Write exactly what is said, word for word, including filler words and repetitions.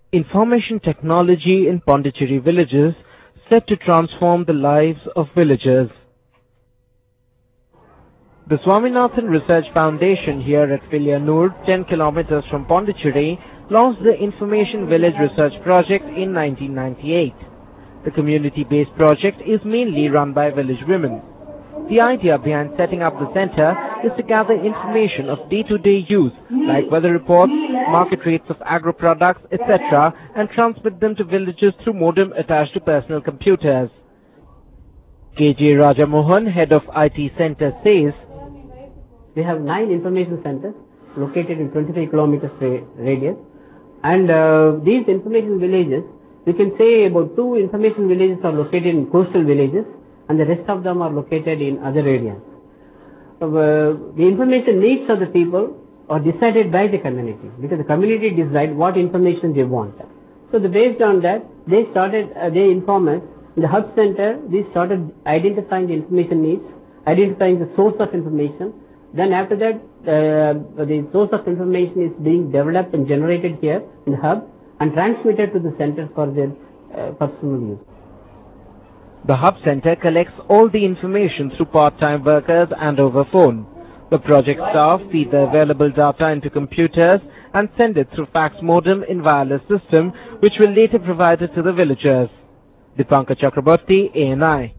Information technology in Pondicherry villages set to transform the lives of villagers. The Swaminathan Research Foundation here at Villianur, ten kilometers from Pondicherry, launched the Information Village Research Project in nineteen ninety-eight. The community-based project is mainly run by village women. The idea behind setting up the center is to gather information of day-to-day use, like weather reports, market rates of agro-products, et cetera, and transmit them to villagers through modem attached to personal computers. K J Rajamohan, head of I T Center, says, "We have nine information centers located in twenty-five kilometers radius, and uh, these information villages, we can say about two information villages are located in coastal villages, and the rest of them are located in other areas. Uh, the information needs of the people are decided by the community, because the community decides what information they want. So the, based on that, they started, uh, they inform us. In the hub center, they started identifying the information needs, identifying the source of information. Then after that, uh, the source of information is being developed and generated here in the hub and transmitted to the center for their uh, personal use. The Hub Center collects all the information through part-time workers and over phone. The project staff feed the available data into computers and send it through fax modem in wireless system, which will later provide it to the villagers. Dipankar Chakraborty, A N I.